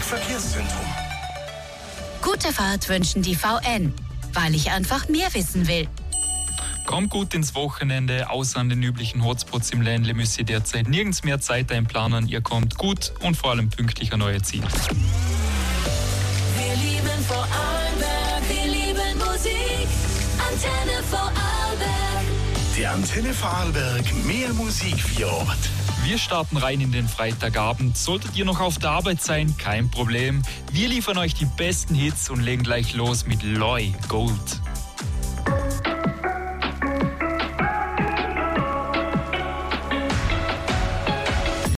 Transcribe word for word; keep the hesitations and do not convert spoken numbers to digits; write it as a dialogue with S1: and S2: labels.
S1: Verkehrszentrum.
S2: Gute Fahrt wünschen die V N, weil ich einfach mehr wissen will.
S3: Kommt gut ins Wochenende, außer an den üblichen Hotspots im Ländle müsst ihr derzeit nirgends mehr Zeit einplanen. Ihr kommt gut und vor allem pünktlich an euer Ziel.
S4: Wir lieben Vorarlberg, wir lieben Musik. Antenne Vorarlberg.
S1: Der Antenne Vorarlberg mehr Musik für Ort.
S3: Wir starten rein in den Freitagabend. Solltet ihr noch auf der Arbeit sein, kein Problem. Wir liefern euch die besten Hits und legen gleich los mit Loy Gold.